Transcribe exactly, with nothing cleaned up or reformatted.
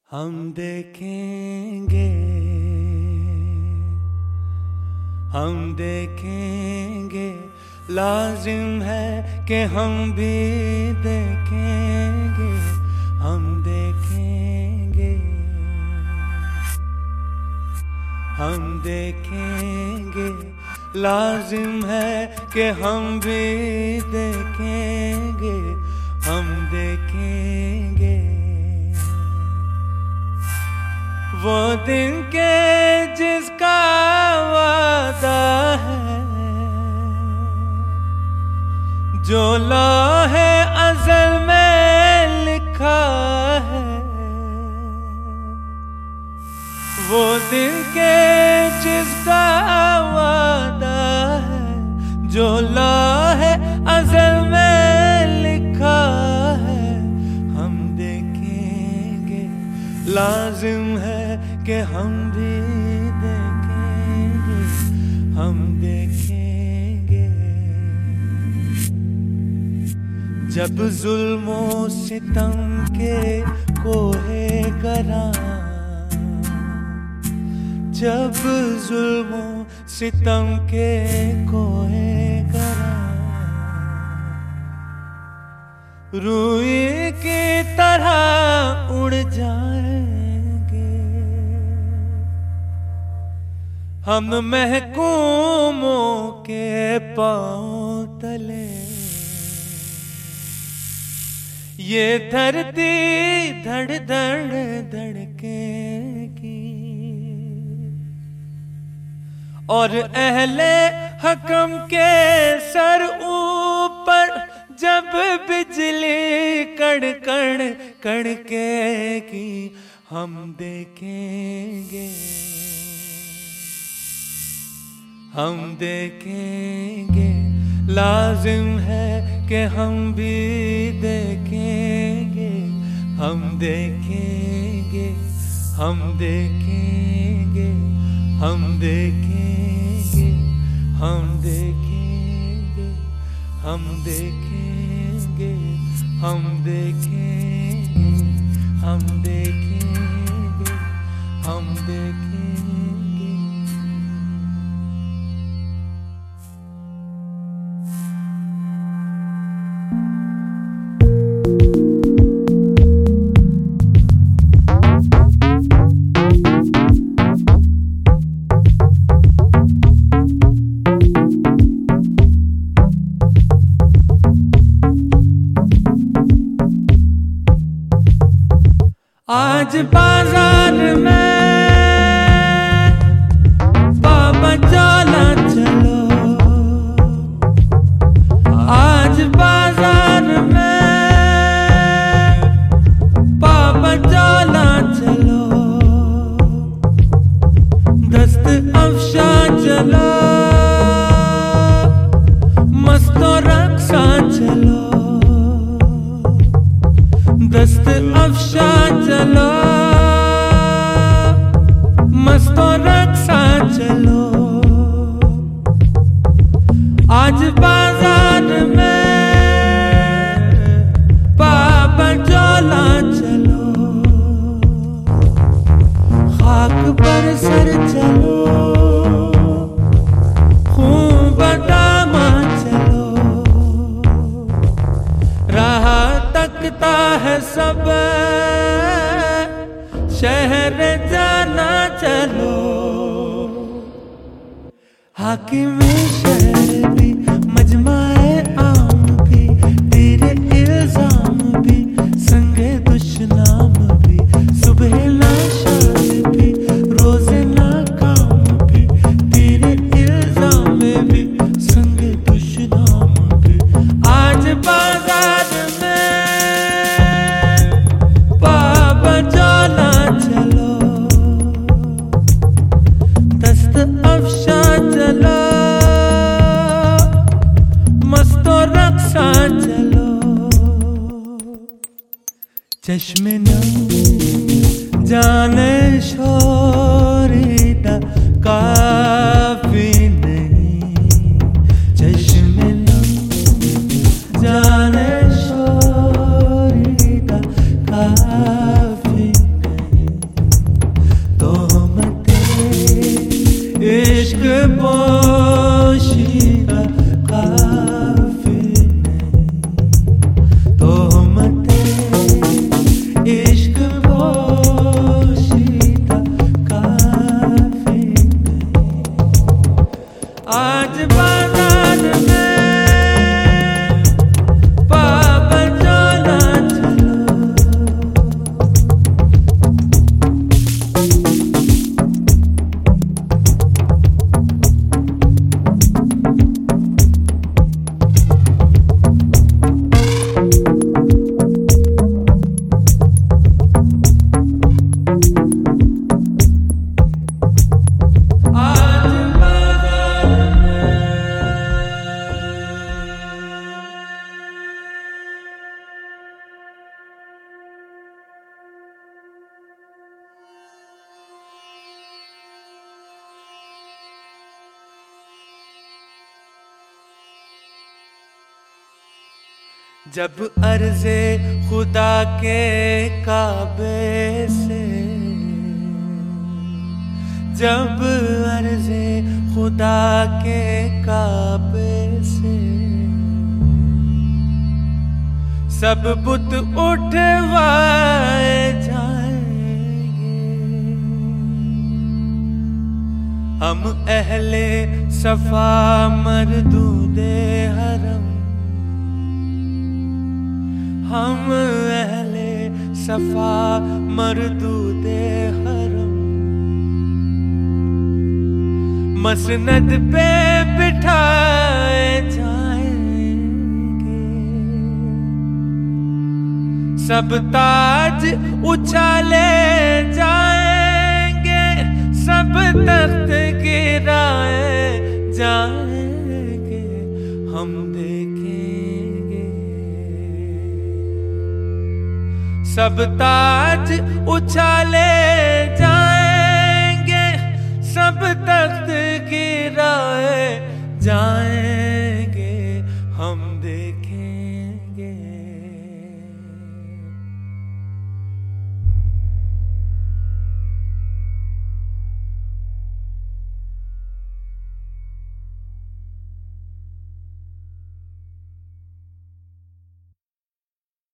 हम देखेंगे, हम देखेंगे, लाजिम है कि हम भी देखेंगे, हम देखेंगे, हम देखेंगे, लाजिम है कि हम भी देखेंगे, हम देखेंगे वो दिन के जिसका वादा है, जो लौहे अज़ल में लिखा है। वो दिन के जिसका वादा है, जो लौहे अज़ल में लिखा है। हम देखेंगे, लाजिम है कि हम भी देखेंगे, हम देखेंगे। जब जुल्मो सितम के कोहे गरा, जब जुल्मो सितम के कोहे गरा, रूई की तरह उड़ जाएंगे हम महकूमों के पांव तले। ये धरती धड़ धड़ धड़केगी और अहले हकम के सर ऊपर जब बिजली कड़ कड़ कड़केगी, हम देखेंगे, हम देखेंगे, लाजिम है कि हम भी देखेंगे, हम देखेंगे, हम देखेंगे, हम देखेंगे, हम देखेंगे, हम देखेंगे, हम देखेंगे, हम देखेंगे, हम देखेंगे। आज बाजार में बाबा चला चलो, आज बाजार में बाबा चला चलो, दस्त अफशा चलो, मस्तो रक्सा चलो, दस्त अफशा चलो, मस्तो रक्सा चलो। आज बाजार में बाबा चला चलो, खाक पर सर चलो, खून बदामा चलो, राह तकता है सब शहर जाना चलो। हाकिम शहर भी मजमाए आम भी, तेरे इल्जाम भी संगे दुश्नाम भी, सुबह ना शाम भी रोजे ना काम भी, तेरे इल्जाम भी संगे दुश्नाम भी। आज बाजार चश्मे नम जाने शोरीदा काफी नहीं, चश्मे नम जाने शोरीदा काफी नहीं। पोशीदा काफी नहीं। आज बाजार में पाबंद ना चलो, जब अर्ज़े खुदा के काबे से, जब अर्ज़े खुदा के काबे से सब बुत उठवाए जाएंगे, हम अहले सफा मरदूदे हरम, हम अहले सफा मरदूदे हरम मसनद पे बिठाए जाएंगे, सब ताज उछाले जाएंगे, सब तख्त गिराए जाएंगे, हम देखेंगे सब ताज उछाले जाएंगे, सब तख्त गिराए जाएंगे।